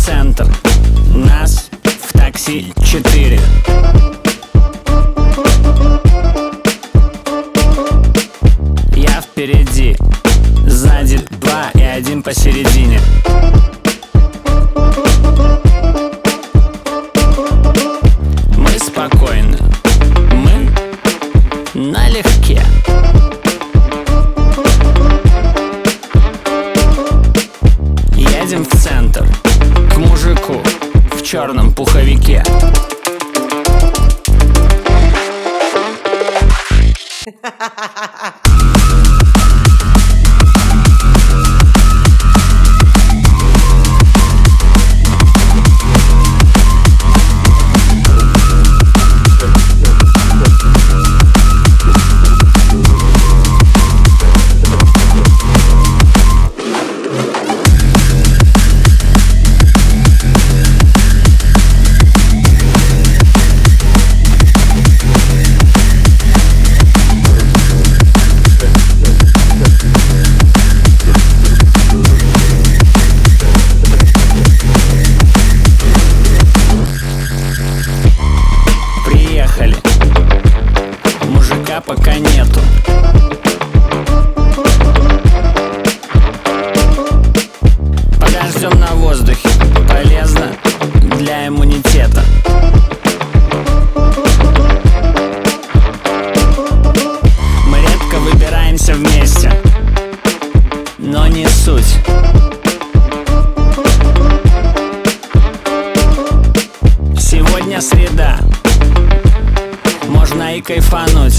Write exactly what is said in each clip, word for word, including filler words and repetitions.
центр, нас в такси четыре. Я впереди, сзади два и один посередине. Мы спокойны, мы налегке. Едем в центр, к мужику в черном пуховике. Приехали, мужика пока нету. Подождем на воздухе, полезно для иммунитета. Мы редко выбираемся вместе, но не суть. Сегодня среда, можно и кайфануть.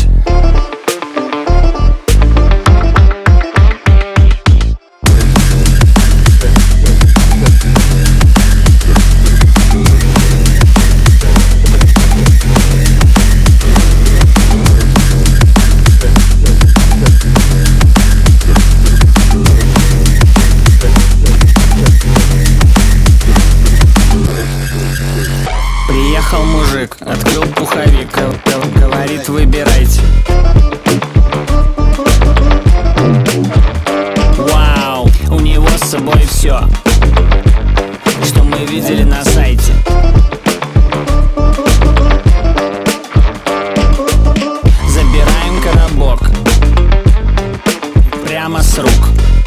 Приехал мужик, открыл пуховик, говорит: выбирайте. Вау, у него с собой все, что мы видели на сайте. Забираем коробок прямо с рук.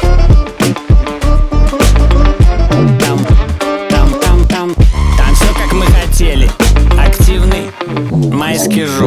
Там, там, там, там, там все как мы хотели. Активный майский жук.